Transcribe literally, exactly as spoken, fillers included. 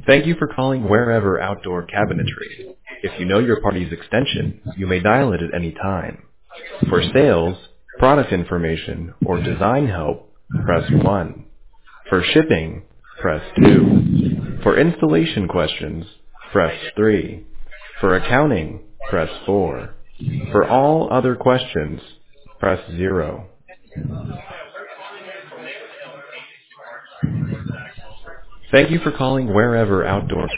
Thank you for calling Wherever Outdoor Cabinetry. If you know your party's extension, you may dial it at any time. For sales, product information, or design help, press one. For shipping, press two. For installation questions, press three. For accounting, press four. For all other questions, press zero. Thank you for calling Wherever Outdoor